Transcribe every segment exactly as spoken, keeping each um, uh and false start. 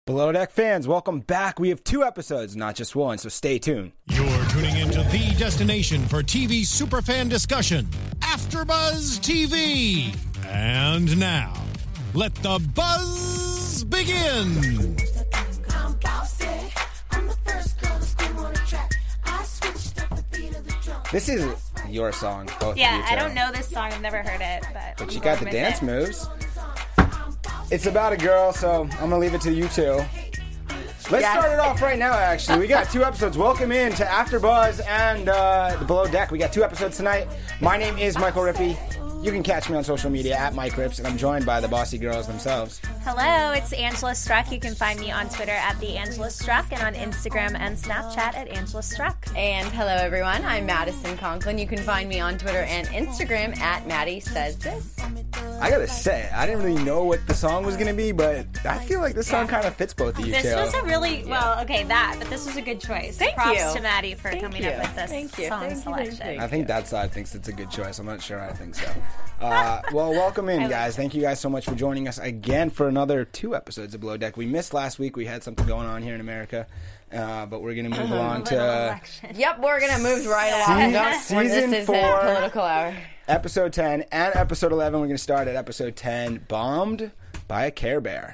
Below Deck fans, welcome back. We have two episodes, not just one, so stay tuned. You're tuning into the destination for T V superfan discussion, AfterBuzz T V. And now, let the buzz begin. This is your song, both Yeah, of you two. I don't know this song. I've never heard it, but But I'm you got the going with dance it. moves. It's about a girl, so I'm going to leave it to you two. Let's Yes. start it off right now, actually. We got two episodes. Welcome in to AfterBuzz and uh, the Below Deck. We got two episodes tonight. My name is Michael Rippey. You can catch me on social media at Mike Rips, and I'm joined by the bossy girls themselves. Hello, it's Angela Struck. You can find me on Twitter at the Angela Struck and on Instagram and Snapchat at Angela Struck. And hello, everyone. I'm Madison Conklin. You can find me on Twitter and Instagram at Maddie Says This. I gotta say, I didn't really know what the song was gonna be, but I feel like this song kind of fits both of you This two. was a really, well, okay, that, but this was a good choice. Thank Props you. to Maddie for Thank coming you. up with this Thank you. song Thank you. selection. Thank you. I think that side thinks it's a good choice. I'm not sure I think so. Uh, well, welcome in, guys. Thank you guys so much for joining us again for another two episodes of Below Deck. We missed last week. We had something going on here in America, uh, but we're going to move along Little to election. Yep, we're going to move right Se- along. Don't- season this is four. a political hour. episode ten and episode eleven. We're going to start at episode ten, Bombed by a Care Bear.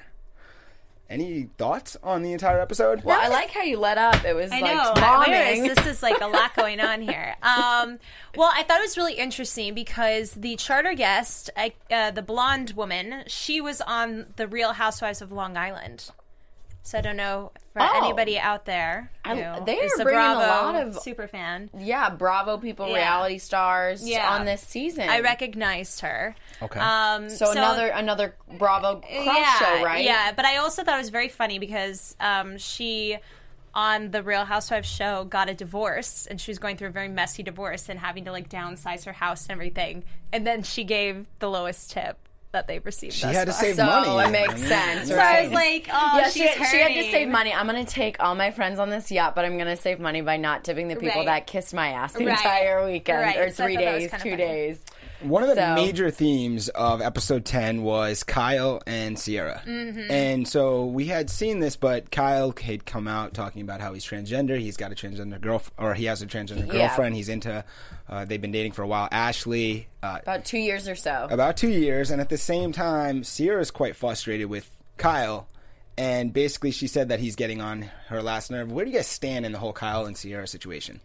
Any thoughts on the entire episode? Well, I like how you let up. It was I like know. bombing. Where is- This is like a lot going on here. Um, well, I thought it was really interesting because the charter guest, I, uh, the blonde woman, she was on The Real Housewives of Long Island. So I don't know for Oh. anybody out there I- who they is are a bringing a Bravo lot of- super fan. Yeah, Bravo people, Yeah. reality stars Yeah. on this season. I recognized her. Okay. Um, So, another another Bravo crush show, right? Yeah, but I also thought it was very funny because um, she, on the Real Housewives show, got a divorce, and she was going through a very messy divorce and having to like downsize her house and everything. And then she gave the lowest tip that they've received. She thus had to far. save So money. it makes I mean, sense, So right? I was like, oh, Yeah, she's she, she had to hurting. save money. I'm going to take all my friends on this yacht, but I'm going to save money by not tipping the people Right. that kissed my ass the Right. entire weekend, Right. or So I three thought that was days, kinda two funny. days. One of the So- major themes of episode ten was Kyle and Sierra. Mm-hmm. And so we had seen this, but Kyle had come out talking about how he's transgender. He's got a transgender girlfriend, or he has a transgender Yeah. girlfriend. He's into, uh, they've been dating for a while. Ashley, uh, About two years or so. about two years. And at the same time, Sierra's quite frustrated with Kyle. And basically she said that he's getting on her last nerve. Where do you guys stand in the whole Kyle and Sierra situation?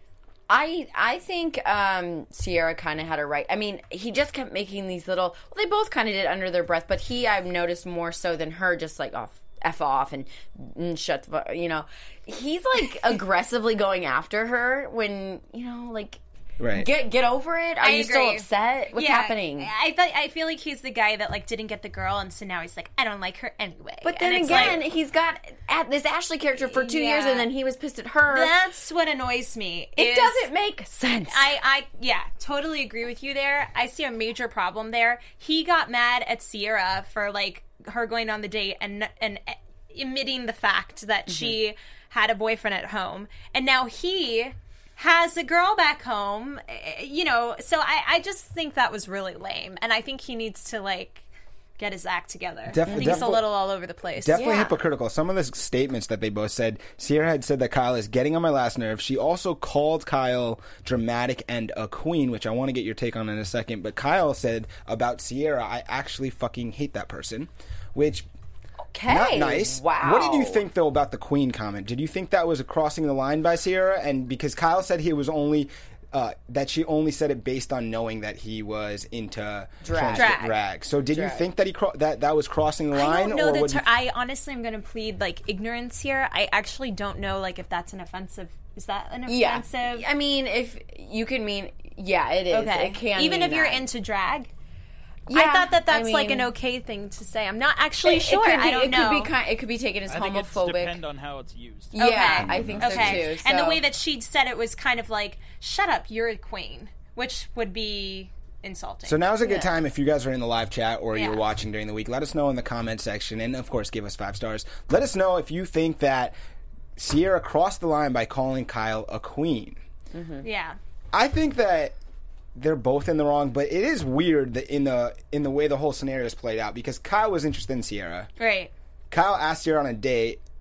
I I think um, Sierra kind of had a right. I mean, he just kept making these little. Well, they both kind of did under their breath, but he I've noticed more so than her. Just like off, f off and, and shut. The, fu- you know, he's like aggressively going after her when you know, like. Right. Get get over it. Are I you still agree. upset? What's Yeah, happening? I thought I feel like he's the guy that like didn't get the girl, and so now he's like, I don't like her anyway. But then And it's again, like, he's got at this Ashley character for two years, Yeah. and then he was pissed at her. that's what annoys me. it is- doesn't make sense. I, I, yeah, totally agree with you there. I see a major problem there. He got mad at Sierra for like her going on the date and and admitting the fact that Mm-hmm. she had a boyfriend at home, and now he has a girl back home. eh, You know, so I, I just think that was really lame, and I think he needs to like get his act together. Def- I think he's a defi- little all over the place. Definitely Yeah. hypocritical. Some of the statements that they both said, Sierra had said that Kyle is getting on my last nerve. She also called Kyle dramatic and a queen, which I want to get your take on in a second. But Kyle said about Sierra, I actually fucking hate that person, which okay, not nice. Wow. What did you think, though, about the queen comment? Did you think that was a crossing the line by Sierra? And because Kyle said he was only... Uh, that she only said it based on knowing that he was into Drag. transgen- Drag. drag. So did you Drag. think that he cro- that that was crossing the line? I don't know or the what ter- you- I honestly am going to plead like ignorance here. I actually don't know like if that's an offensive. Is that an Yeah. offensive? I mean, if you can mean, yeah, it is. Okay. It can Even mean if you're that. into drag. Yeah, I thought that that's I like mean, an okay thing to say. I'm not actually It, sure. it could be, I don't it know. Could be kind, it could be taken as I think it's homophobic. depend on how it's used. Yeah, Okay. I think okay. so too. And the So- way that she said it was kind of like, "Shut up, you're a queen," which would be insulting. So now's a good Yeah. time if you guys are in the live chat or Yeah. you're watching during the week. Let us know in the comment section, and of course, give us five stars. Let us know if you think that Sierra crossed the line by calling Kyle a queen. yeah. I think that they're both in the wrong, but it is weird that in the in the way the whole scenario is played out because Kyle was interested in Sierra. Right. Kyle asked Sierra on a date.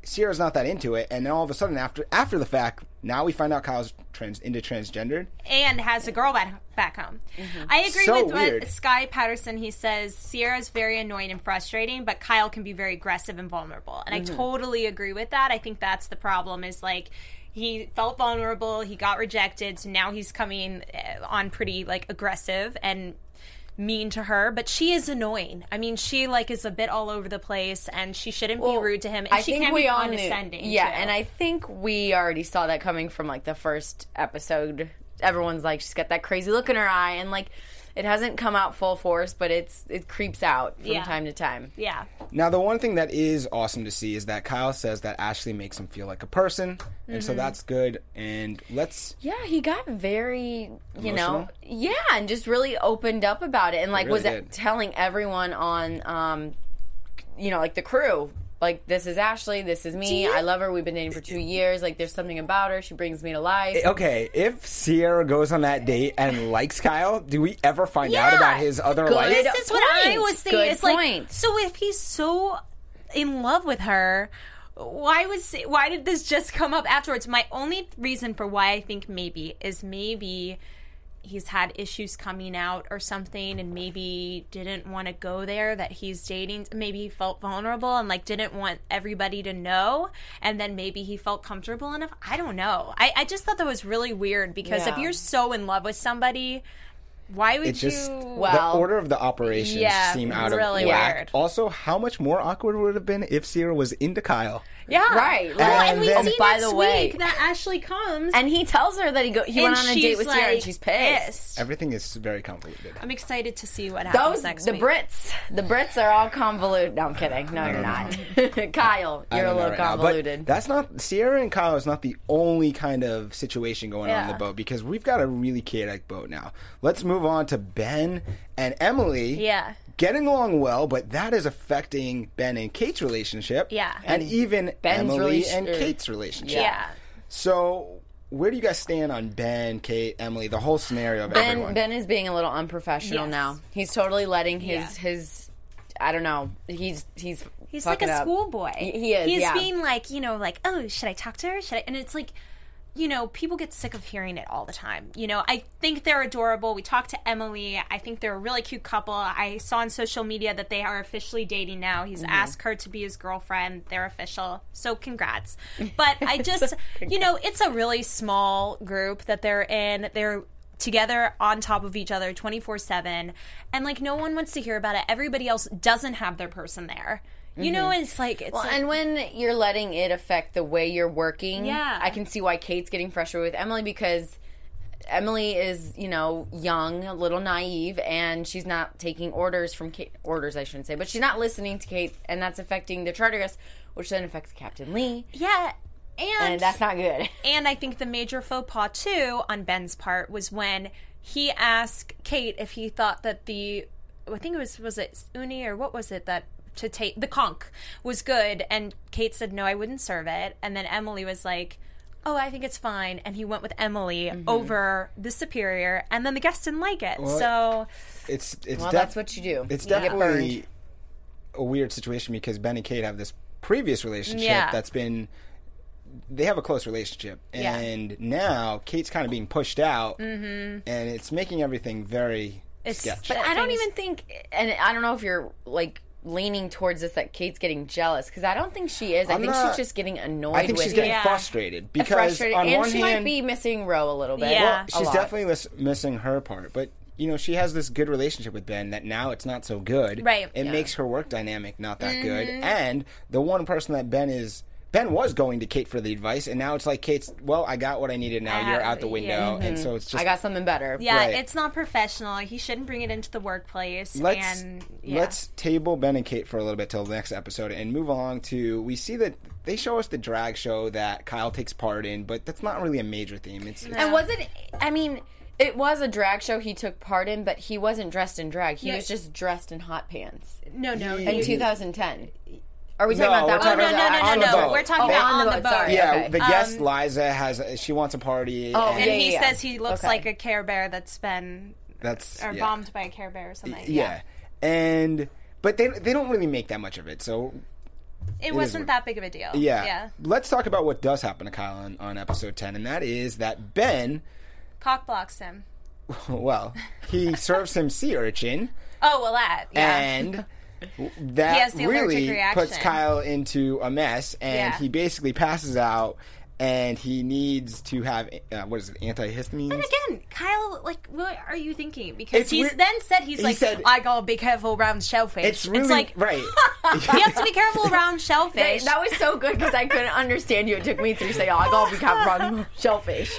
Sierra's not that into it, and then all of a sudden, after after the fact, now we find out Kyle's trans into transgendered. And has a girl back, back home. Mm-hmm. I agree So with weird. what Sky Patterson, he says, Sierra's very annoying and frustrating, but Kyle can be very aggressive and vulnerable. And mm-hmm. I totally agree with that. I think that's the problem is, like, he felt vulnerable, he got rejected, so now he's coming on pretty, like, aggressive and mean to her, but she is annoying. I mean, she like is a bit all over the place, and she shouldn't well, be rude to him. And I she think can we be all condescending. Knew, yeah, too. and I think we already saw that coming from like the first episode. Everyone's like, she's got that crazy look in her eye, and like it hasn't come out full force, but it's it creeps out from yeah. time to time. Yeah. Now, the one thing that is awesome to see is that Kyle says that Ashley makes him feel like a person, and mm-hmm. so that's good. And let's yeah, he got very you Emotional? know yeah, and just really opened up about it, and like really was did. telling everyone on um you know like the crew. Like, this is Ashley, this is me, I love her, we've been dating for two years, like, there's something about her, she brings me to life. Okay, if Sierra goes on that date and likes Kyle, do we ever find Yeah. out about his other Good. life? This is what I point. was thinking. Good It's like, point. so if he's so in love with her, why was why did this just come up afterwards? My only reason for why I think maybe is maybe he's had issues coming out or something, and maybe didn't want to go there that he's dating. Maybe he felt vulnerable and like didn't want everybody to know, and then maybe he felt comfortable enough. I don't know. I, I just thought that was really weird because Yeah. if you're so in love with somebody, why would It just you? Well, the order of the operations yeah, seem out really of whack. weird. Also, how much more awkward would it have been if Sierra was into Kyle? Yeah. Right. Well, And and, we then- see by next the way- week that Ashley comes. And he tells her that he go he and went on a she's date with Sierra, and like she's pissed. Everything is very convoluted. I'm excited to see what happens Those next the week. Brits, the Brits are all convoluted. No, I'm kidding. No, you're not. Kyle, I you're a don't know little right now, but convoluted. that's not Sierra and Kyle is not the only kind of situation going on in Yeah. the boat, because we've got a really chaotic boat now. Let's move on to Ben and Emily. Yeah. Getting along well, but that is affecting Ben and Kate's relationship. Yeah. And, And even Ben's Emily relation- and Kate's relationship. Yeah. So, where do you guys stand on Ben, Kate, Emily, the whole scenario of Ben everyone? Ben is being a little unprofessional Yes. now. He's totally letting his Yeah. his I don't know. He's he's He's like fucking a up. schoolboy. He- he is, He's yeah. being like, you know, like, oh, should I talk to her? Should I? And it's like, you know, people get sick of hearing it all the time. You know, I think they're adorable. We talked to Emily. I think they're a really cute couple. I saw on social media that they are officially dating now. He's Mm-hmm. asked her to be his girlfriend. They're official. So congrats. But I just, you know, it's a really small group that they're in. They're together on top of each other twenty-four seven. And, like, no one wants to hear about it. Everybody else doesn't have their person there. You know, it's like it's Well, like, and when you're letting it affect the way you're working, Yeah. I can see why Kate's getting frustrated with Emily, because Emily is, you know, young, a little naive, and she's not taking orders from Kate. Orders, I shouldn't say, but she's not listening to Kate, and that's affecting the charter guest, which then affects Captain Lee, yeah, and, and that's not good. and I think the major faux pas too on Ben's part was when he asked Kate if he thought that the I think it was was it uni or what was it that to take the conch was good, and Kate said no, I wouldn't serve it, and then Emily was like, oh, I think it's fine, and he went with Emily Mm-hmm. over the superior, and then the guest didn't like it. Well, so It's it's Well, def- that's what you do. It's You get definitely a weird situation because Ben and Kate have this previous relationship Yeah. that's been they have a close relationship, Yeah. and now Kate's kind of being pushed out, and it's making everything very It's- sketchy. But I don't things- even think, and I don't know if you're like leaning towards this that Kate's getting jealous, because I don't think she is. I I'm think not- she's just getting annoyed. I think with she's getting it. Yeah. frustrated because frustrated, on and one she hand, might be missing Ro a little bit. Yeah. Well, a she's lot. definitely miss- missing her part, but. You know, she has this good relationship with Ben that now it's not so good. Right. It Yeah. makes her work dynamic not that good. Mm-hmm. And the one person that Ben is Ben was going to Kate for the advice, and now it's like Kate's, well, I got what I needed now. I You're have- out the window. yeah. And so it's just I got something better. yeah, Right. it's not professional. He shouldn't bring it into the workplace. let's and yeah. let's table Ben and Kate for a little bit till the next episode and move along to we see that they show us the drag show that Kyle takes part in, but that's not really a major theme. It's, it's And was it? I mean, it was a drag show he took part in, but he wasn't dressed in drag. He Yeah. was just dressed in hot pants no, no, Yeah. in Mhm. two thousand ten. Are we No, talking we're about that? talking one? Oh, no, no, no, on no, the no. boat. We're talking Oh, about on on the the boat, boat. sorry. yeah, Okay. the guest Um, Liza has she wants a party. Oh, and And yeah, he yeah. says he looks Okay. like a Care Bear that's been that's or yeah. bombed by a Care Bear or something. Yeah. And but they they don't really make that much of it. So It, is wasn't what- that big of a deal. Yeah. Yeah. Let's talk about what does happen to Kyle on, on episode ten, and that is that Ben, Cock blocks him. well, he serves him sea urchin, Oh, well, that. Yeah. and He that has the allergic really reaction. puts Kyle into a mess, and Yeah. he basically passes out, and he needs to have, uh, what is it, antihistamines? And again, Kyle, like, what are you thinking? Because It's he's weird- then said he's he like, said- I gotta be careful around shellfish. It's really, like, right. you have to be careful around That, shellfish. that was so good because I couldn't understand you. It took me through saying, "Oh, I gotta be careful around shellfish."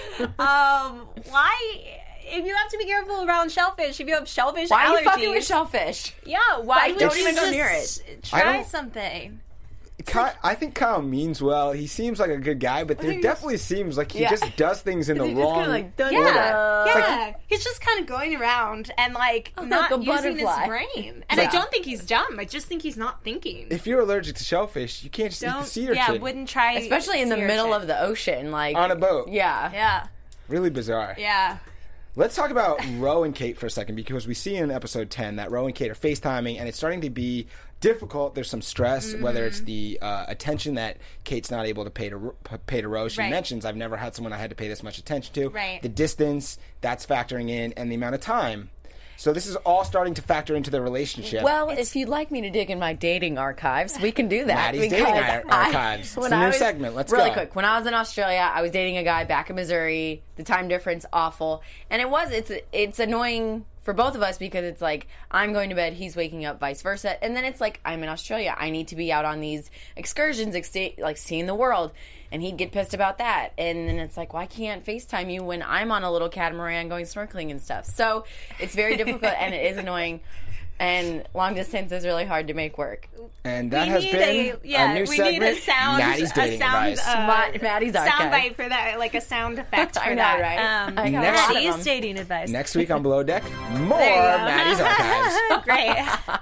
um, why? If you have to be careful around shellfish, if you have shellfish Why allergies, are you fucking with shellfish? yeah, why I would don't you even go just near it. I Try don't- something. Ky- I think Kyle means well. He seems like a good guy, but there think definitely seems like he Yeah. just does things in the He just wrong kinda, like, dun- order. Yeah, It's yeah. he's just kind of going around and like not a using his butterfly. brain. And like- I don't think he's dumb. I just think he's not thinking. If you're allergic to shellfish, you can't just eat the Don't, sea urchin. yeah, wouldn't try, Especially in the sea middle urchin. of the ocean, like on a boat. Yeah, Yeah, Really bizarre. yeah. Let's talk about Ro and Kate for a second, because we see in episode ten that Ro and Kate are FaceTiming, and it's starting to be difficult. There's some stress, Mm-hmm. whether it's the uh, attention that Kate's not able to pay to Ro- p- pay to Ro. She Right. mentions, I've never had someone I had to pay this much attention to. Right. The distance, that's factoring in, and the amount of time. So this is all starting to factor into their relationship. Well, if you'd like me to dig in my dating archives, we can do that. Maddie's because dating ar- I- archives. when It's a I new was- segment. Let's really go. quick. When I was in Australia, I was dating a guy back in Missouri. The time difference awful, and it was it's it's annoying for both of us because it's like I'm going to bed, he's waking up, vice versa, and then it's like I'm in Australia. I need to be out on these excursions, ex- like seeing the world. And he'd get pissed about that. And then it's like, well, I can't FaceTime you when I'm on a little catamaran going snorkeling and stuff. So it's very difficult and it is annoying. And long distance is really hard to make work. and that We has need been a, yeah, a new we segment. need a sound, Maddie's a dating sound, advice. uh, Ma- Maddie's sound archive. bite for that, like a sound effect for I know, that. right? Um, I got a lot of Maddie's them. dating advice. Next week on Below Deck, more There you go. Maddie's archives. Great.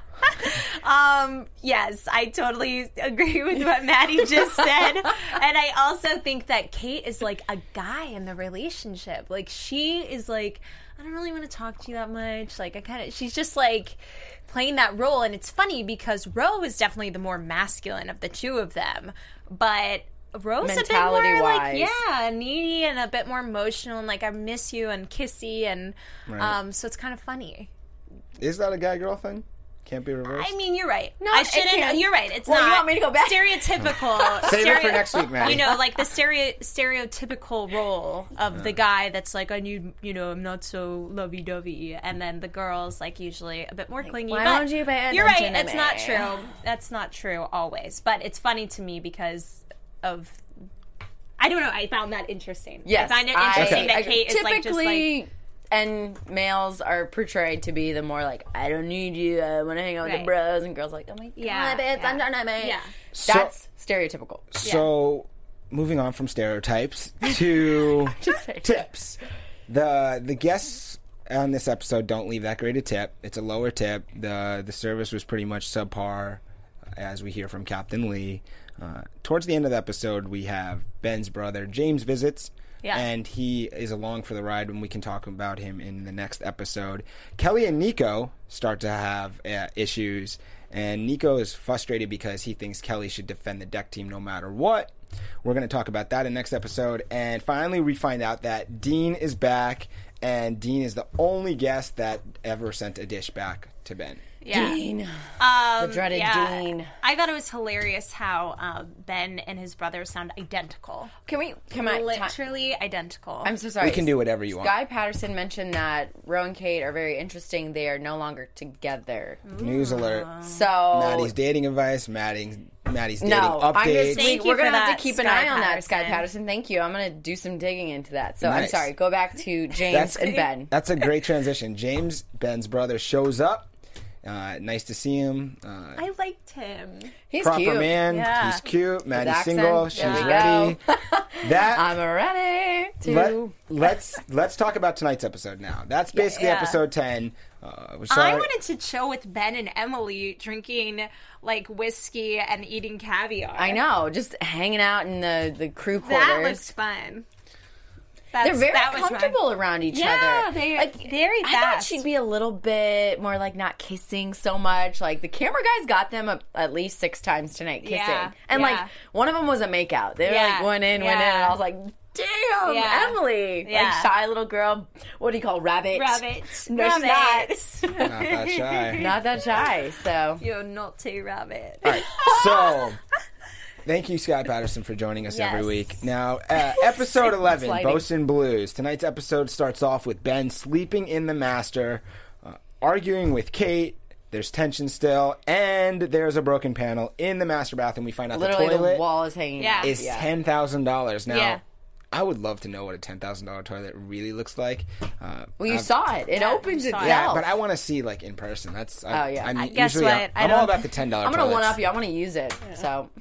um, yes, I totally agree with what Maddie just said. And I also think that Kate is like a guy in the relationship. Like, she is like, I don't really want to talk to you that much. Like, I kind of, she's just like playing that role. And it's funny because Ro is definitely the more masculine of the two of them. But Ro's a bit more like, Mentality-wise. yeah, needy and a bit more emotional and like, I miss you and kissy. And Right. um, so it's kind of funny. Is that a guy-girl thing? Can't be reversed? I mean, you're right. No, I it shouldn't. can't. You're right. It's Well, not. you want me to go back? Stereotypical. Save it for stereo- next week, Maddie. You know, like the stereo stereotypical role of the guy that's like, I need, you know, I'm not so lovey-dovey, and then the girl's like usually a bit more clingy. why but don't you pay You're right. attention to It's not me? true. That's not true always. But it's funny to me because of. I don't know. I found that interesting. Yes, I find it I- interesting Okay. that Kate is like just like. Typically, and males are portrayed to be the more like, I don't need you, I want to hang out with Right. the bros, and girls are like, oh my god, Yeah, bitch, yeah. I'm done, man. Yeah. That's stereotypical. So, moving on from stereotypes to Just say tips. The the guests on this episode don't leave that great a tip. It's a lower tip. The the service was pretty much subpar, as we hear from Captain Lee. Uh, towards the end of the episode, we have Ben's brother James visits. Yeah. And he is along for the ride, and we can talk about him in the next episode. Kelly and Nico start to have uh, issues, and Nico is frustrated because he thinks Kelly should defend the deck team no matter what. We're going to talk about that in the next episode. And finally, we find out that Dean is back, and Dean is the only guest that ever sent a dish back to Ben. Yeah. Dean. Um, The dreaded yeah. Dean. I thought it was hilarious how uh, Ben and his brother sound identical. Can we, come on, ti- Literally identical. I'm so sorry. We can do whatever you want. Guy Patterson mentioned that Ro and Kate are very interesting. They are no longer together. News alert. So Maddie's dating advice. Maddie's, Maddie's dating no, I'm updates. just, we, Thank we're you gonna for have that, to keep an Sky eye on that, Sky Patterson. Patterson. Thank you. I'm gonna do some digging into that. So I'm Nice. sorry. Go back to James That's- and Ben. That's a great transition. James, Ben's brother, shows up. Uh, nice to see him. Uh, I liked him. He's proper cute. man. Yeah. He's cute. Maddie's accent, single. there She's we ready. go. That I'm ready to. let, let's let's talk about tonight's episode now. That's basically Yeah. episode ten. Uh, we I saw- wanted to chill with Ben and Emily drinking like whiskey and eating caviar. I know, just hanging out in the the crew quarters. That looks fun. That's, They're very that was comfortable my... around each yeah, other. They, like, very I fast. thought she'd be a little bit more like not kissing so much. Like the camera guys got them a, at least six times tonight kissing. Yeah, and yeah. like one of them was a makeout. They were Yeah, like went in, went in, yeah. and I was like, damn, Yeah. Emily. Yeah. Like shy little girl. What do you call rabbit? Rabbit. No, Rabbit. she's not. Not that shy. Not that shy. So You're naughty rabbit. All right, so thank you, Scott Patterson, for joining us Yes. every week. Now, uh, episode eleven, Sliding. Bosun Blues. Tonight's episode starts off with Ben sleeping in the master, uh, arguing with Kate. There's tension still, and there's a broken panel in the master bathroom. We find out literally the toilet the wall is hanging Yeah. out. is Yeah. ten thousand dollars. Now, Yeah. I would love to know what a ten thousand dollar toilet really looks like. Uh, Well, you I've- saw it. It Yeah, opens you saw it. itself. Yeah, but I want to see like in person. That's I, Oh, yeah. I'm I- guess usually what? I'm, I I'm all don't- about the ten dollar. I'm gonna one up you. I want to use it. So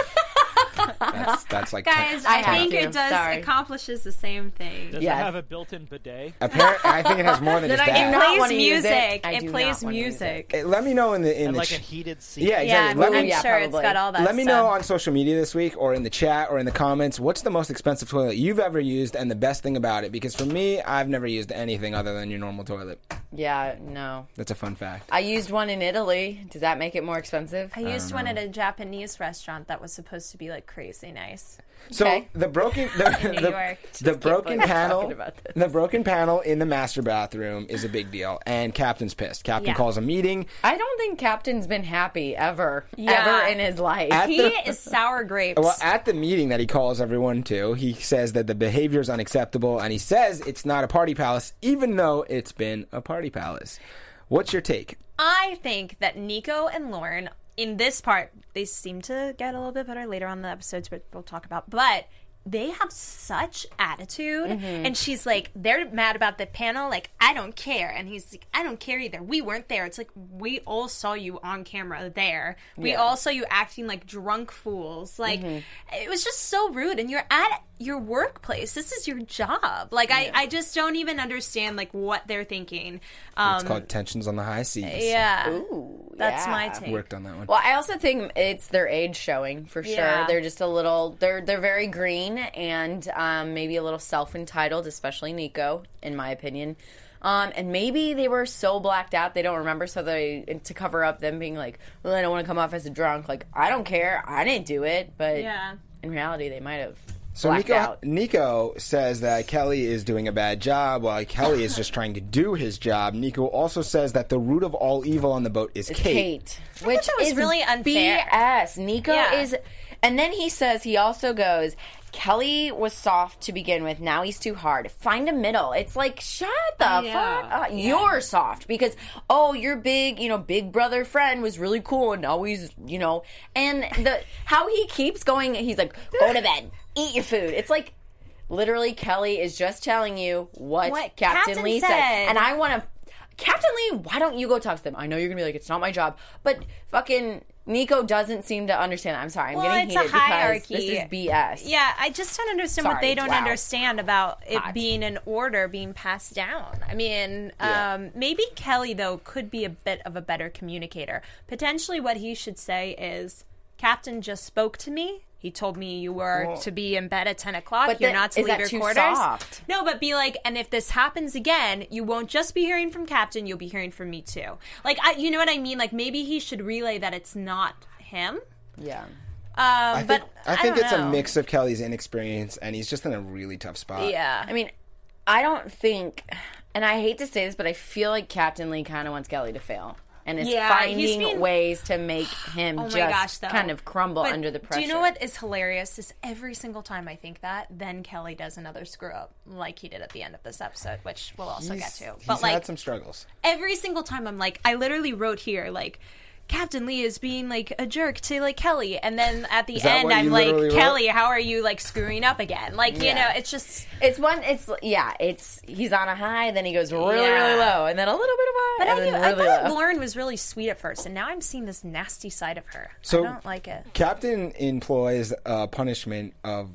That's, that's like Guys, I I, have think to. it does Sorry. accomplishes the same thing. Does Yes. it have a built-in bidet? Apparently, I think it has more than Then just I do that. not Plays wanna use it. music. I It do plays not wanna use music. Uh, Let me know in the in And the like ch- a heated seat? yeah Yeah, exactly. Let I'm me yeah, sure it's probably. got all that let me stuff. know on social media this week, or in the chat, or in the comments. What's the most expensive toilet you've ever used, and the best thing about it? Because for me, I've never used anything other than your normal toilet. yeah, no. That's a fun fact. I used one in Italy. Does that make it more expensive? I used one at a Japanese restaurant that was supposed to be like crazy nice. So Okay. the broken the, In New the, York. the Just broken keep panel talking about this. the broken panel in the master bathroom is a big deal, and Captain's pissed. Captain Yeah. calls a meeting. I don't think Captain's been happy ever, Yeah. ever in his life. At He the- is sour grapes. Well, at the meeting that he calls everyone to, he says that the behavior is unacceptable, and he says it's not a party palace, even though it's been a party palace. What's your take? I think that Nico and Lauren, in this part, they seem to get a little bit better later on in the episodes, but we'll talk about. But they have such attitude, and she's like, they're mad about the panel, like, I don't care, and he's like, I don't care either. We weren't there. It's like, we all saw you on camera there. We Yeah. all saw you acting like drunk fools. Like, it was just so rude, and you're at your workplace. This is your job. Like, I, I just don't even understand, like, what they're thinking. Um, It's called Tensions on the High Seas. yeah. Ooh, That's yeah. my take. Worked on that one. Well, I also think it's their age showing for sure. Yeah. They're just a little. They're they're very green and um, maybe a little self entitled, especially Nico, in my opinion. Um, and maybe they were so blacked out they don't remember, so they to cover up them being like, well, I don't want to come off as a drunk. Like, I don't care, I didn't do it, but Yeah. in reality, they might have. So blacked Nico, out. Nico says that Kelly is doing a bad job, while Kelly is just trying to do his job. Nico also says that the root of all evil on the boat is It's Kate. Kate, which that was is really unfair. B S. Nico Yeah. is, and then he says he also goes. Kelly was soft to begin with. Now he's too hard. Find a middle. It's like, shut the Yeah. fuck up. You're soft because, oh, your big, you know, big brother friend was really cool and now he's, you know, and the how he keeps going, he's like, go to bed, eat your food. It's like, literally, Kelly is just telling you what, What Captain, Captain Lee said. said. And I want to, Captain Lee, why don't you go talk to them? I know you're going to be like, it's not my job. But fucking Nico doesn't seem to understand. I'm sorry. I'm Well, getting it's a heated because hierarchy. this is B S. Yeah, I just don't understand what Sorry, they don't wow. understand about it Hot. being an order being passed down. I mean, Yeah. um, maybe Kelly, though, could be a bit of a better communicator. Potentially what he should say is, Captain just spoke to me. He told me you were Well- to be in bed at ten o'clock. But You're then- not to is leave that your too quarters. soft? No, but be like, and if this happens again, you won't just be hearing from Captain, you'll be hearing from me too. Like, I, you know what I mean? Like, maybe he should relay that it's not him. Yeah. Um, I think, but I think don't it's know. a mix of Kelly's inexperience, and he's just in a really tough spot. Yeah. I mean, I don't think, and I hate to say this, but I feel like Captain Lee kind of wants Kelly to fail. And is Yeah, finding he's being- ways to make him Oh my just gosh, though. kind of crumble But under the pressure. Do you know what is hilarious? Is every single time I think that, then Kelly does another screw up, like he did at the end of this episode, which we'll also He's, get to. he's But like had some struggles. every single time, I'm like, I literally wrote here like, Captain Lee is being like a jerk to like Kelly, and then at the Is that end, what I'm you like, literally wrote? Kelly, how are you like screwing up again? Like, you Yeah. know, it's just. It's one, it's, yeah, it's, he's on a high, then he goes really, Yeah. really low, and then a little bit of high, But and I, then I really thought low. Lauren was really sweet at first, and now I'm seeing this nasty side of her. So- I don't like it. Captain employs a punishment of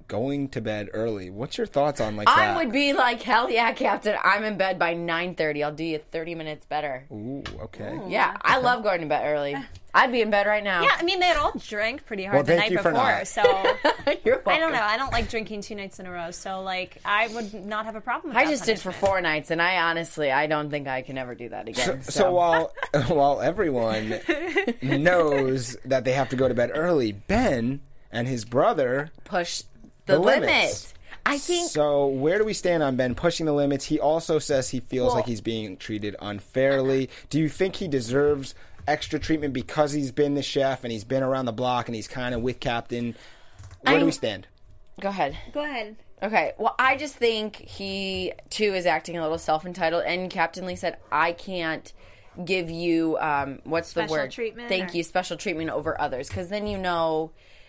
going to bed early. What's your thoughts on like I that? would be like, hell yeah, Captain. I'm in bed by nine thirty. I'll do you thirty minutes better. Ooh, okay. Yeah, I love going to bed early. I'd be in bed right now. Yeah, I mean, they had all drank pretty hard Well, the thank night you for before, not. so You're welcome. I don't know. I don't like drinking two nights in a row, so like I would not have a problem with I that just did for punishment. four nights, and I honestly, I don't think I can ever do that again. So, so while while everyone knows that they have to go to bed early, Ben and his brother push the, the limit. limits. I think So where do we stand on Ben pushing the limits? He also says he feels Well- like he's being treated unfairly. Do you think he deserves extra treatment because he's been the chef and he's been around the block and he's kind of with Captain? Where do I'm- we stand? Go ahead. Go ahead. Okay, well, I just think he, too, is acting a little self-entitled, and Captain Lee said, I can't give you, um, what's Special the word? treatment, Thank or- you, special treatment over others, because then you know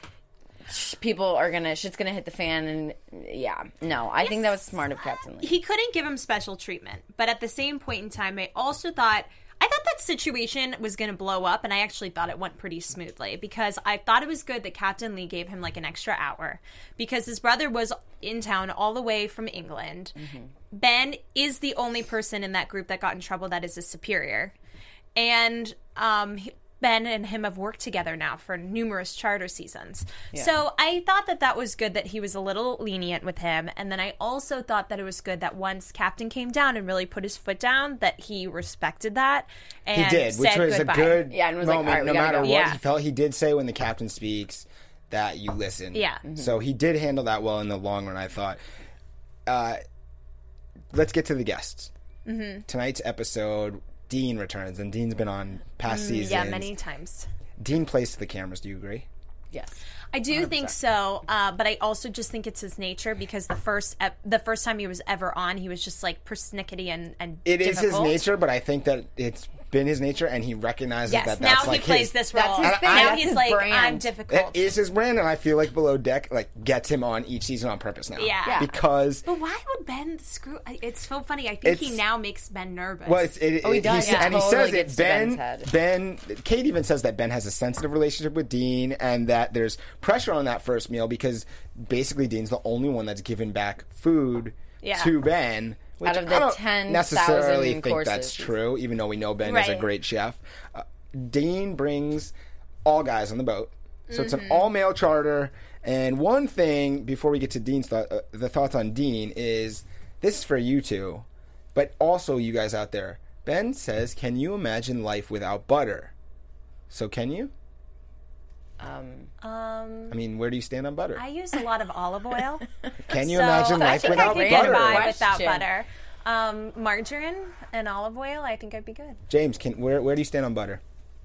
sh- people are going to, shit's going to hit the fan, and yeah, no, I think that was smart of Captain Lee. He couldn't give him special treatment, but at the same point in time, I also thought I thought that situation was going to blow up, and I actually thought it went pretty smoothly because I thought it was good that Captain Lee gave him like an extra hour because his brother was in town all the way from England. Mm-hmm. Ben is the only person in that group that got in trouble that is a superior, and um, he- Ben and him have worked together now for numerous charter seasons. So I thought that that was good that he was a little lenient with him. And then I also thought that it was good that once Captain came down and really put his foot down, that he respected that and He did, which said was goodbye. a good Yeah, and was like, moment. "All right, we no gotta matter go." what Yeah. he felt, he did say when the captain speaks that you listen. Yeah. So he did handle that well in the long run, I thought. Uh, let's get to the guests. Mm-hmm. Tonight's episode, Dean returns, and Dean's been on past seasons. Yeah, many times. Dean plays to the cameras. Do you agree? Yes. I do think so, uh, but I also just think it's his nature because the first ep- the first time he was ever on, he was just like persnickety and and It is his difficult. nature, but I think that it's been his nature, and he recognizes Yes, that now that's he like plays his, this role. That's his thing. Now That's he's his like, brand. I'm difficult. That is his brand, and I feel like Below Deck like gets him on each season on purpose now. Yeah. Yeah. Because But why would Ben screw? It's so funny. I think he It's- now makes Ben nervous. Well, it's, it, Oh, he it- does. sa- Yeah. and he Totally says gets it. to Ben, Ben's head. Ben, Kate even says that Ben has a sensitive relationship with Dean, and that there's pressure on that first meal because basically Dean's the only one that's given back food Yeah. to Ben. Which Out of the I don't ten necessarily thousand think that's courses. true, even though we know Ben is a Right. great chef. Uh, Dean brings all guys on the boat, so it's Mm-hmm. an all male charter. And one thing before we get to Dean's thought, uh, the thoughts on Dean is this is for you two, but also you guys out there. Ben says, "Can you imagine life without butter?" So can you? Um, um, I mean, where do you stand on butter? I use a lot of olive oil. Can you so imagine I life think without I could butter? get by Question. without butter. Um, margarine and olive oil, I think I'd be good. James, can where where do you stand on butter?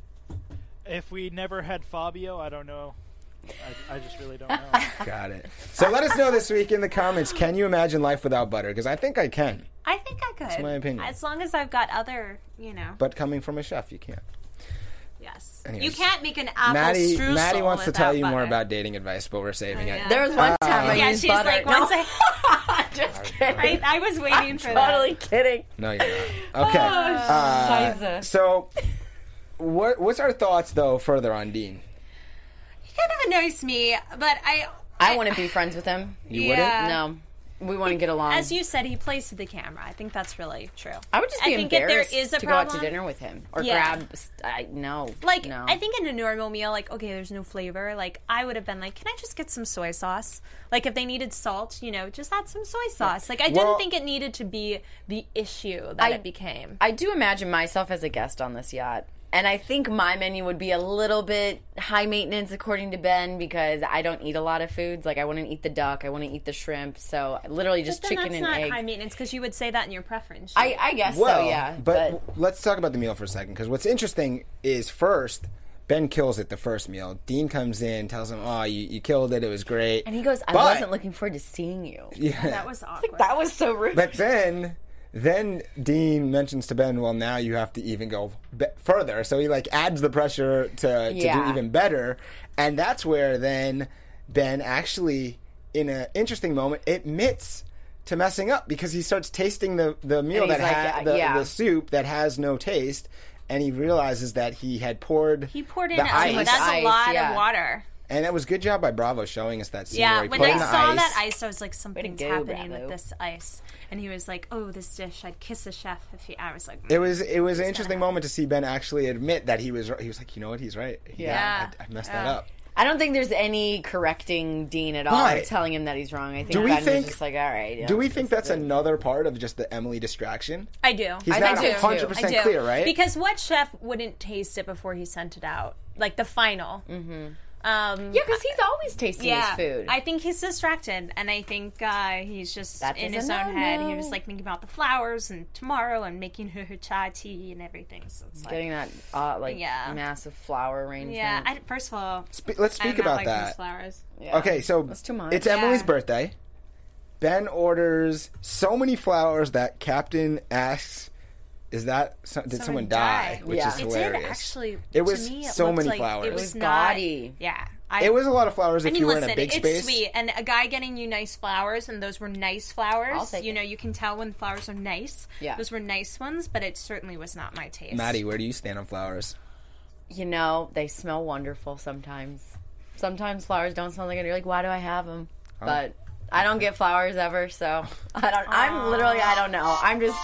If we never had Fabio, I don't know. I, I just really don't know. Got it. So let us know this week in the comments. Can you imagine life without butter? Because I think I can, I think I could. That's my opinion. As long as I've got other, you know. but coming from a chef, you can't. Yes. Anyways. You can't make an apple Maddie, streusel Maddie wants to without tell you more butter. about dating advice, but we're saving it. yeah. there was one time I Yeah, used she's butter. like, no, once I, just kidding. I, I was waiting for Totally that. kidding. No, you're not. Okay. Uh, Scheiße. so, what what's our thoughts though further on Dean? He kind of annoys me, but I. I wouldn't be friends with him. You Yeah. No, we wouldn't get along. As you said, he plays to the camera. I think that's really true. I would just be I think if there embarrassed is a to go out to problem- dinner with him or Yeah. grab. I no, Like, no. I think in a normal meal, like, okay, there's no flavor. Like, I would have been like, can I just get some soy sauce? Like, if they needed salt, you know, just add some soy sauce. Like, I didn't Well- think it needed to be the issue that I- it became. I do imagine myself as a guest on this yacht. And I think my menu would be a little bit high maintenance, according to Ben, because I don't eat a lot of foods. Like, I wouldn't eat the duck, I wouldn't eat the shrimp. So, literally just But then chicken that's and not eggs. high maintenance because you would say that in your preference. I, I guess Well, so, yeah. But, But, let's talk about the meal for a second, because what's interesting is first, Ben kills it the first meal. Dean comes in, tells him, "Oh, you, you killed it. It was great." and he goes, I But- wasn't looking forward to seeing you. Yeah. that was awkward. That was so rude. But then, then Dean mentions to Ben, "Well, now you have to even go be- further." So he like adds the pressure to, to do Yeah. even better, and that's where then Ben actually, in an interesting moment, admits to messing up because he starts tasting the the meal And he's that like, had yeah, the, yeah. the soup that has no taste, and he realizes that he had poured He poured in the it. ice. That's a Ice, lot yeah. of water. And it was good job by Bravo showing us that scene Yeah, where he when put I in the saw ice. that ice, I was like, something's go, happening Bravo. with this ice. And he was like, oh, this dish, I'd kiss a chef if he... I was like... It was it was an interesting gonna moment to see Ben actually admit that he was he was like, you know what, he's right. Yeah. I, I messed Yeah. that up. I don't think there's any correcting Dean at all, Right. or telling him that he's wrong. I think Do we Ben think- was just like, all right. Yeah, Do we think that's this- another part of just the Emily distraction? I do. He's I not think so, too. one hundred I percent do. clear, right? Because what chef wouldn't taste it before he sent it out? Like the final. Mm-hmm. Um, Yeah, because he's always tasting yeah, his food. I think he's distracted, and I think uh, he's just That in is his a own head. He no-no. was like thinking about the flowers and tomorrow and making her her chai tea and everything. So it's like, Getting that uh, like Yeah. massive flower arrangement. yeah. I, first of all, Spe- let's I'm speak not about like that. those flowers. Yeah. Okay, so That's too much. it's Emily's Yeah. birthday. Ben orders so many flowers that Captain asks, "Is that some, did someone, Someone die?" die. Which Yeah. is It hilarious. did actually. It was to me, it so looked many like flowers. It It was, was not, gaudy. Yeah. I, It was a lot of flowers if I mean, you were listen, in a big it's space. sweet, and a guy getting you nice flowers, and those were nice flowers. I'll take you it. know, you can tell when flowers are nice. Yeah. Those were nice ones, but it certainly was not my taste. Maddie, where do you stand on flowers? You know, they smell wonderful sometimes. Sometimes flowers don't smell like it. You're like, why do I have them? But I don't get flowers ever, so I don't. I'm literally, I don't know. I'm just.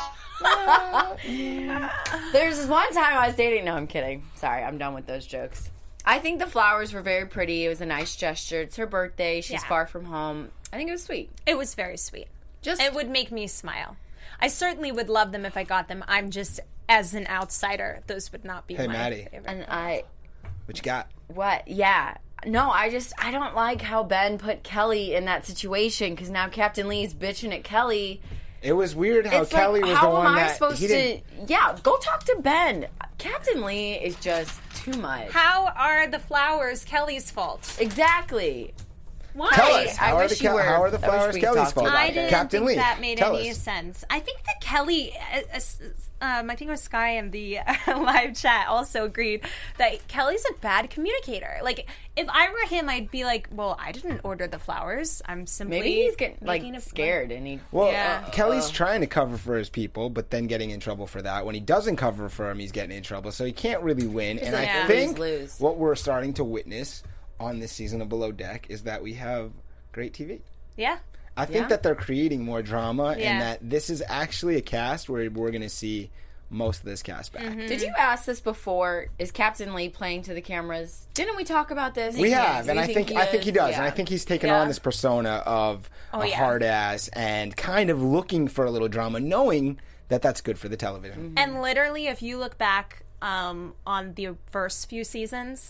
There's this one time I was dating. No, I'm kidding. Sorry, I'm done with those jokes. I think the flowers were very pretty. It was a nice gesture. It's her birthday. She's Yeah. far from home. I think it was sweet. It was very sweet. Just It would make me smile. I certainly would love them if I got them. I'm just, as an outsider, those would not be Hey, my Maddie. favorite. and I. What you got? What? Yeah. No, I just I don't like how Ben put Kelly in that situation because now Captain Lee's bitching at Kelly. It was weird how It's Kelly like, was how the one am I that supposed he to? didn't. Yeah, go talk to Ben. Captain Lee is just too much. How are the flowers Kelly's fault? Exactly. Why? Tell us. I How are wish the you Kel- were- how are the I wish flowers we Kelly's talked fault? about I it. didn't Captain think Lee, that made tell any us. sense. I think that Kelly, uh, uh, um, I think it was Sky in the live chat also agreed that Kelly's a bad communicator. Like, if I were him, I'd be like, well, I didn't order the flowers. I'm simply Maybe he's getting like making a- scared and he. Well, Yeah. uh, Kelly's trying to cover for his people, but then getting in trouble for that. When he doesn't cover for him, he's getting in trouble. So he can't really win. And like I a think lose-lose. what we're starting to witness on this season of Below Deck is that we have great T V. Yeah. I think Yeah. that they're creating more drama, Yeah. and that this is actually a cast where we're going to see most of this cast back. Mm-hmm. Did you ask this before? Is Captain Lee playing to the cameras? Didn't we talk about this? We Yeah. have, Do and you I think I think he is? does, Yeah. and I think he's taken Yeah. on this persona of Oh, a yeah. hard ass and kind of looking for a little drama, knowing that that's good for the television. And literally, if you look back um, on the first few seasons,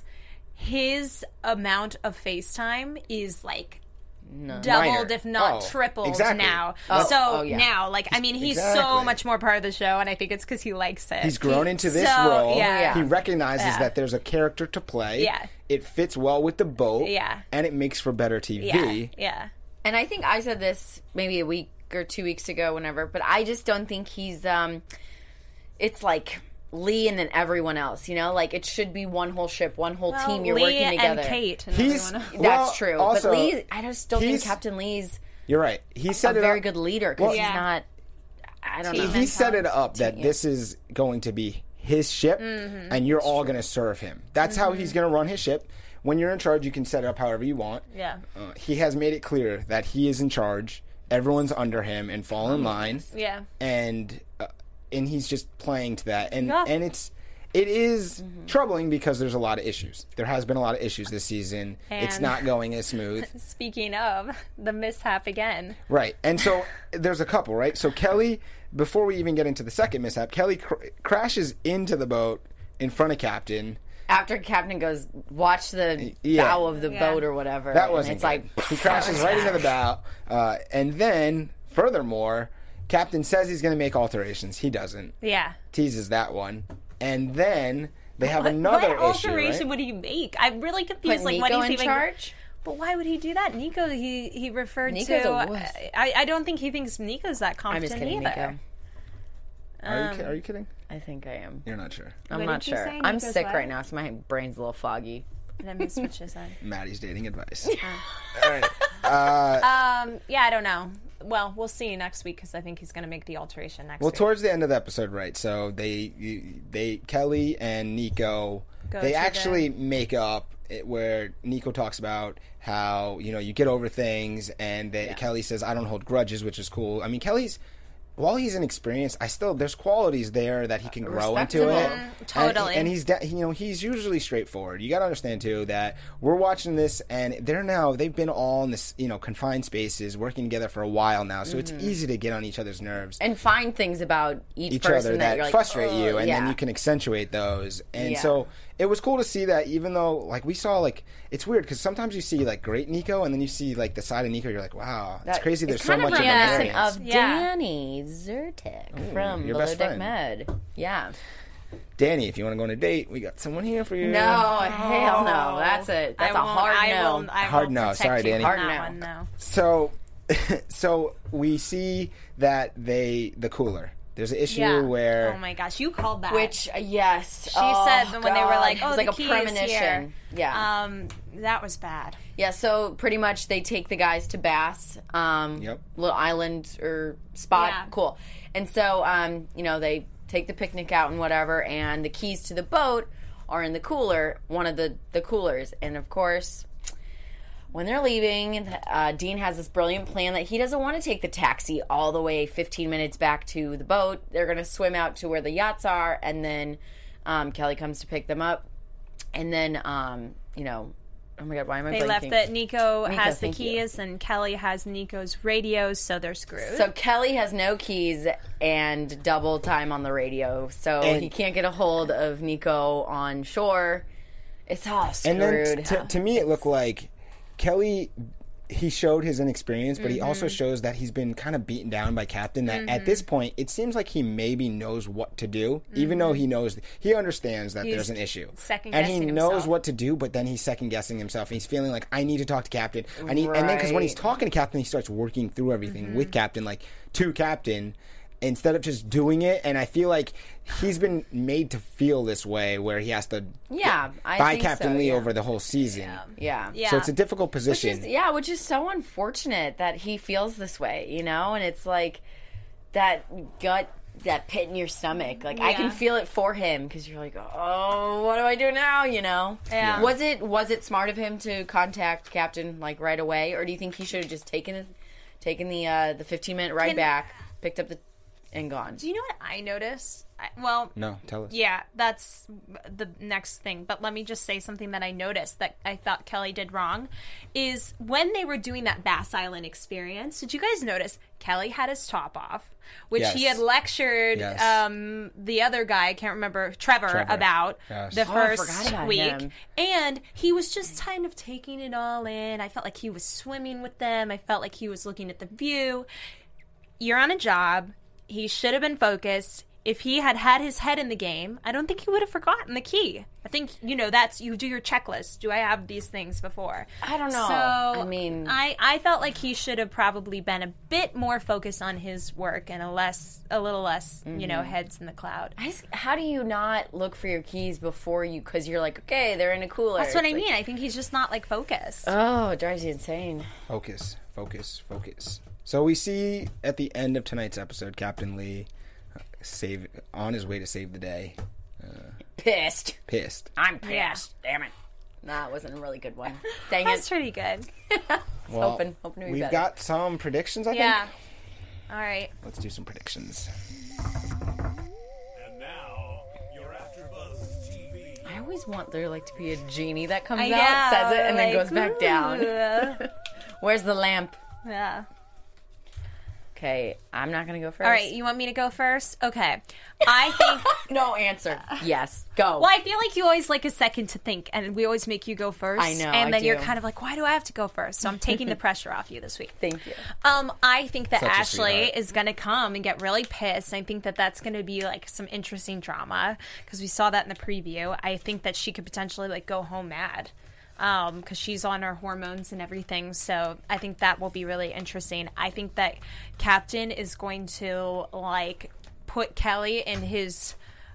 his amount of FaceTime is like doubled, Minor. if not Oh, tripled exactly. now. Oh, so oh, yeah. now, like, I mean, he's so Exactly. much more part of the show, and I think it's because he likes it. He's grown He- into this so, role. Yeah. He recognizes Yeah. that there's a character to play. Yeah. It fits well with the boat. Yeah. And it makes for better T V. yeah. Yeah. And I think I said this maybe a week or two weeks ago, whenever, but I just don't think he's, um, it's like Lee and then everyone else, you know? Like, it should be one whole ship, one whole Well, team, you're Lee working together. and Kate. And He's everyone else. That's well, true. Also, but Lee, I just don't think he's- Captain Lee's You're right. He a set it very up, good leader because Well, he's Yeah. not, I don't Team know. He mentality. set it up that this is going to be his ship, Mm-hmm. and you're all going to serve him. That's how he's going to run his ship. When you're in charge, you can set it up however you want. Yeah. Uh, he has made it clear that he is in charge. Everyone's under him and fall in line. Yeah. And uh, and he's just playing to that. And Yeah. and it's it is Mm-hmm. troubling because there's a lot of issues. There has been a lot of issues this season. It's And- not going as smooth. Speaking of the mishap again. Right. And so there's a couple, right? So Kelly, before we even get into the second mishap, Kelly cr- crashes into the boat in front of Captain. After Captain goes, watch the Yeah. bow of the Yeah. boat or whatever. That and wasn't it's good. like, He crashes right into the bow. Uh, and then, furthermore, Captain says he's going to make alterations. He doesn't. Yeah. Teases that one. And then they have What, another what issue, alteration right? would he make? I'm really confused. Put like, Nico what he's in even. charge? But why would he do that? Nico, he he referred Nico's to. a wuss. I, I don't think he thinks Nico's that I'm competent just kidding, either. Nico. Are you, ki- are you kidding? I think I am. You're not sure. I'm What not did you sure. say? I'm Nico's sick what? right now, so my brain's a little foggy. Let me switch this on. Maddie's dating advice. All right. Uh, Um, yeah, I don't know. well, we'll see next week because I think he's going to make the alteration next Well, week. towards the end of the episode, right? So they, they, Kelly and Nico, Go they to actually the- make up it where Nico talks about how you know you get over things, and they, Kelly says, "I don't hold grudges," which is cool. I mean, Kelly's. While he's inexperienced, I still there's qualities there that he can grow into it. Respectable. Mm, totally. and, and he's de- you know he's usually straightforward. You got to understand too that we're watching this, and they're now they've been all in this you know confined spaces, working together for a while now, so it's easy to get on each other's nerves, And find things about each, each person other that, you're like, frustrate "Ugh," you, and yeah. then you can accentuate those. And Yeah. so it was cool to see that, even though like we saw like it's weird because sometimes you see like great Nico, and then you see like the side of Nico, you're like, wow, it's That- crazy. There's it's so kind much of of a reminiscent variance. of Yeah. Danny Zertic from your Below best Deck friend. Med. Yeah. Danny, if you want to go on a date, we got someone here for you. No, hell no. That's a that's I a won't- hard I no. Will, I Hard will no. protect Sorry, you Danny. from Hard that no. one, no. So, so we see that they the cooler. There's an issue Yeah. where Oh my gosh, you called that. Which uh, yes, she oh, said when they were God. like, it "Oh, was the like key a premonition." is here." Yeah, Um, that was bad. yeah. So pretty much they take the guys to Bass, um, Yep. little island or spot. Yeah. Cool. And so um, you know they take the picnic out and whatever, and the keys to the boat are in the cooler, one of the the coolers, and of course. When they're leaving, uh, Dean has this brilliant plan that he doesn't want to take the taxi all the way fifteen minutes back to the boat. They're going to swim out to where the yachts are, and then um, Kelly comes to pick them up. And then, um, you know, oh my God, why am I They blanking? left that Nico, Nico, has the thank you. keys and Kelly has Nico's radios, so they're screwed. So Kelly has no keys and double time on the radio, so And- he can't get a hold of Nico on shore. It's all screwed. and then t- to me it looked like Kelly. He showed his inexperience, but he also Mm-hmm. shows that he's been kind of beaten down by Captain. That at this point, it seems like he maybe knows what to do, even though he knows he understands that Mm-hmm. He's there's an issue, second and he guessing knows himself. what to do. But then he's second guessing himself. And he's feeling like I need to talk to Captain. I need, and then because when he's Right. talking to Captain, he starts working through everything Mm-hmm. with Captain, like to Captain. Instead of just doing it, and I feel like he's been made to feel this way, where he has to Yeah, I buy think Captain so, Lee yeah. over the whole season. yeah. yeah. So it's a difficult Which position. is, yeah, which is so unfortunate that he feels this way, you know? And it's like that gut, that pit in your stomach. Like, I can Yeah. feel it for him because you're like, oh, what do I do now, you know? Yeah. Was it was it smart of him to contact Captain, like, right away? Or do you think he should have just taken, it, taken the uh, the fifteen-minute ride Can- back, picked up the, and gone? Do you know what I noticed? I, well, No, tell us. yeah, that's the next thing. But let me just say something that I noticed that I thought Kelly did wrong is when they were doing that Bass Island experience. Did you guys notice Kelly had his top off, which he Yes. had lectured Yes. um, the other guy, I can't remember, Trevor, Trevor. about Yes. the Oh, I first forgot about week. him. And he was just kind of taking it all in. I felt like he was swimming with them. I felt like he was looking at the view. You're on a job. He should have been focused. If he had had his head in the game, I don't think he would have forgotten the key. I think, you know, that's, you do your checklist. Do I have these things before? I don't know. So, I mean- I, I felt like he should have probably been a bit more focused on his work and a less, a little less, you know, heads in the cloud. I just- how do you not look for your keys before you, because you're like, okay, they're in a cooler. That's what It's I like- mean. I think he's just not, like, focused. Oh, it drives you insane. Focus, focus, focus. So we see at the end of tonight's episode, Captain Lee uh, save on his way to save the day. Pissed. Pissed. I'm pissed. Yeah. Damn it. That wasn't a really good one. Dang That's it. pretty good. Well, hoping- hoping to be we've better. got some predictions. I Yeah. think. All right. Let's do some predictions. And now, your AfterBuzz T V. I always want there like to be a genie that comes I out, know, says it, and then like, goes back down. ooh. Where's the lamp? Yeah. Okay, I'm not gonna go first. All right, you want me to go first? Okay. I think. No answer. Yes, go. Well, I feel like you always like a second to think, and we always make you go first. I know, And I then you're do. kind of like, why do I have to go first? So I'm taking the pressure off you this week. Thank you. Um, I think that Such a Ashley sweetheart. is going to come and get really pissed. I think that that's going to be like some interesting drama because we saw that in the preview. I think that she could potentially like go home mad um because she's on her hormones and everything. So I think that will be really interesting. I think that Captain is going to like put Kelly in his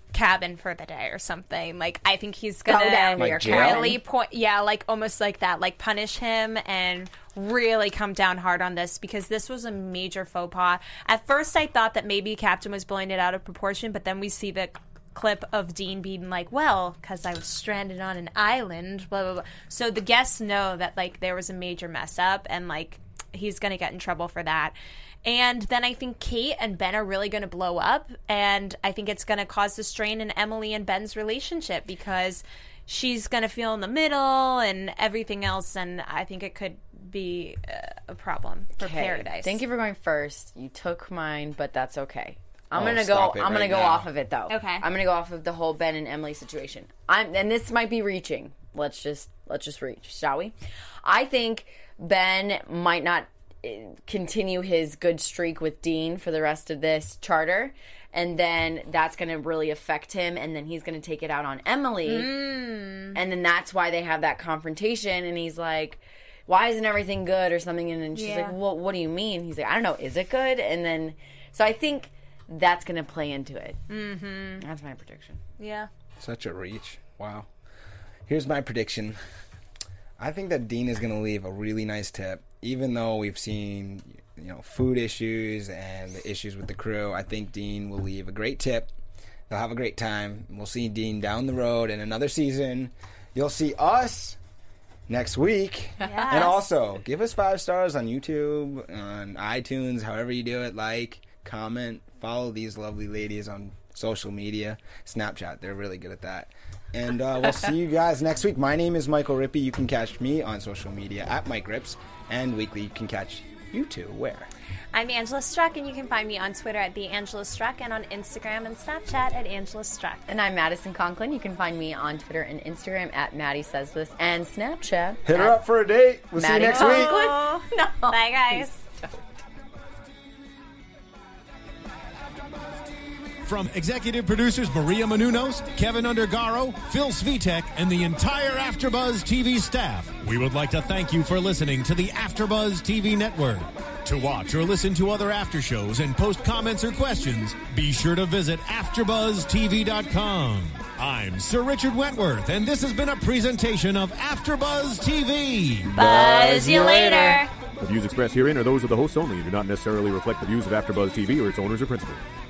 cabin for the day or something. Like, I think he's gonna Go down to Like your jail? cabin. really point, yeah, like almost like that, like punish him and really come down hard on this, because this was a major faux pas. At first, I thought that maybe Captain was blowing it out of proportion, but then we see the clip of Dean being like, well, because I was stranded on an island, blah, blah, blah. So the guests know that, like, there was a major mess up, and, like, he's going to get in trouble for that. And then I think Kate and Ben are really going to blow up, and I think it's going to cause a strain in Emily and Ben's relationship, because she's going to feel in the middle and everything else, and I think it could be uh, a problem for Okay. Paradise. Thank you for going first. You took mine, but that's okay. I'm Oh, gonna go. stop it I'm gonna right go now. off of it though. Okay. I'm gonna go off of the whole Ben and Emily situation. I'm, and this might be reaching. Let's just let's just reach, shall we? I think Ben might not eh, continue his good streak with Dean for the rest of this charter, and then that's going to really affect him, and then he's going to take it out on Emily, Mm. and then that's why they have that confrontation, and he's like, why isn't everything good or something? And then she's Yeah. like, well, what do you mean? He's like, I don't know, is it good? And then, so I think that's going to play into it. Mm-hmm. That's my prediction. Yeah. Such a reach. Wow. Here's my prediction. I think that Dean is going to leave a really nice tip, even though we've seen, you know, food issues and the issues with the crew. I think Dean will leave a great tip. They'll have a great time. We'll see Dean down the road in another season. You'll see us next week. Yes. And also, give us five stars on YouTube, on iTunes, however you do it. Like, comment, follow these lovely ladies on social media, Snapchat. They're really good at that. And uh, we'll see you guys next week. My name is Michael Rippey. You can catch me on social media at Mike Rips. And weekly, you can catch you two where? I'm Angela Struck, and you can find me on Twitter at the Angela Struck and on Instagram and Snapchat at Angela Struck. And I'm Madison Conklin. You can find me on Twitter and Instagram at Maddie Says This and Snapchat. Hit her at up for a date. We'll Maddie see you next Conklin. week. Oh, No. bye, guys. From executive producers Maria Menounos, Kevin Undergaro, Phil Svitek, and the entire AfterBuzz T V staff, we would like to thank you for listening to the AfterBuzz T V network. To watch or listen to other after shows and post comments or questions, be sure to visit after buzz t v dot com. I'm Sir Richard Wentworth, and this has been a presentation of AfterBuzz T V. Buzz you later. The views expressed herein are those of the hosts only and do not necessarily reflect the views of AfterBuzz T V or its owners or principals.